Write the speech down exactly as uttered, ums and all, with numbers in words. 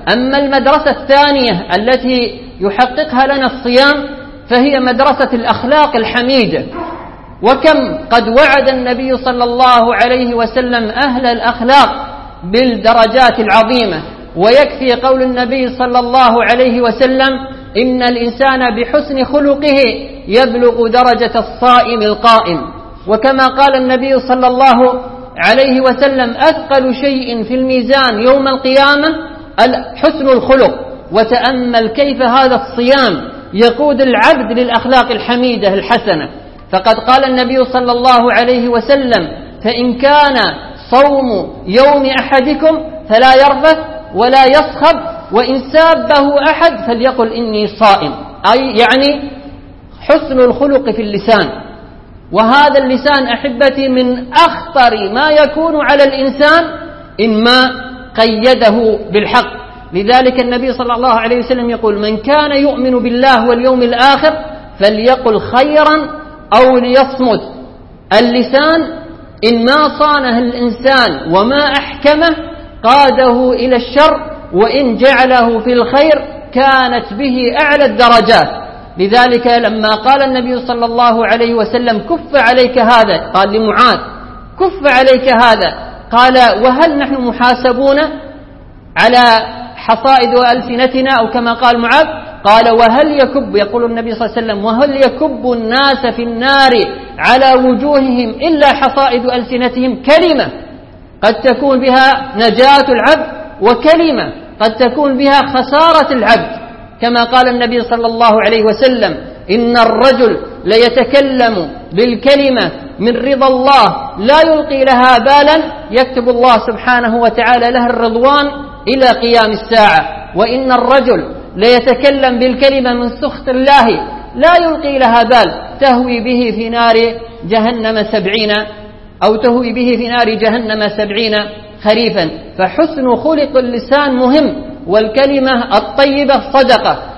أما المدرسة الثانية التي يحققها لنا الصيام فهي مدرسة الأخلاق الحميدة. وكم قد وعد النبي صلى الله عليه وسلم أهل الأخلاق بالدرجات العظيمة، ويكفي قول النبي صلى الله عليه وسلم: إن الإنسان بحسن خلقه يبلغ درجة الصائم القائم. وكما قال النبي صلى الله عليه وسلم: أثقل شيء في الميزان يوم القيامة حسن الخلق. وتأمل كيف هذا الصيام يقود العبد للأخلاق الحميدة الحسنة، فقد قال النبي صلى الله عليه وسلم: فإن كان صوم يوم أحدكم فلا يرفث ولا يصخب، وإن سابه أحد فليقل إني صائم، أي يعني حسن الخلق في اللسان. وهذا اللسان أحبتي من أخطر ما يكون على الإنسان إن ما قيده بالحق. لذلك النبي صلى الله عليه وسلم يقول: من كان يؤمن بالله واليوم الآخر فليقل خيرا أو ليصمت. اللسان إن ما صانه الإنسان وما أحكمه قاده إلى الشر، وإن جعله في الخير كانت به أعلى الدرجات. لذلك لما قال النبي صلى الله عليه وسلم: كف عليك هذا، قال لمعاذ: كف عليك هذا. قال: وهل نحن محاسبون على حصائد ألسنتنا؟ أو كما قال معاذ: قال: وهل يكب، يقول النبي صلى الله عليه وسلم: وهل يكب الناس في النار على وجوههم إلا حصائد ألسنتهم؟ كلمة قد تكون بها نجاة العبد، وكلمة قد تكون بها خسارة العبد. كما قال النبي صلى الله عليه وسلم: إن الرجل ليتكلم بالكلمة من رضا الله لا يلقي لها بالا يكتب الله سبحانه وتعالى له الرضوان إلى قيام الساعة. وإن الرجل ليتكلم بالكلمة من سخط الله لا يلقي لها بال تهوي به في نار جهنم سبعين أو تهوي به في نار جهنم سبعين خريفا. فحسن خلق اللسان مهم، والكلمة الطيبة صدقة.